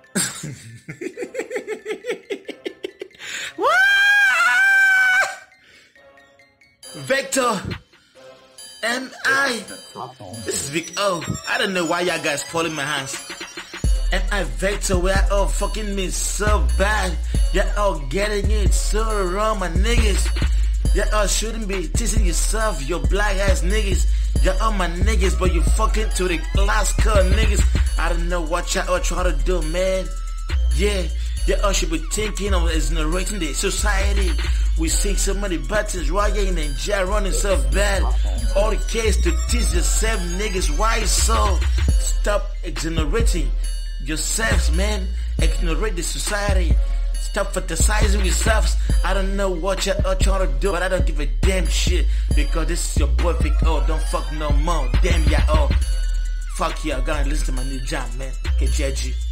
Vector and I. This is Vic O. I don't know why y'all guys pulling my hands. And I Vector, we are all fucking me so bad. Y'all all getting it so wrong, my niggas. Y'all all shouldn't be teasing yourself, your black ass niggas. Y'all all my niggas, but you fucking to the last cut niggas. I don't know what y'all all try to do, man. Yeah, y'all all should be thinking of exonerating the society. We see so many buttons rioting and jail running so bad. All the case to teach yourself, niggas, why so? Stop exonerating yourselves, man. Exonerate the society. Stop fantasizing yourselves. I don't know what you're all trying to do, but I don't give a damn shit. Because this is your boy Vic O. Don't fuck no more. Damn y'all all. Fuck y'all. Gonna listen to my new jam, man. KJG.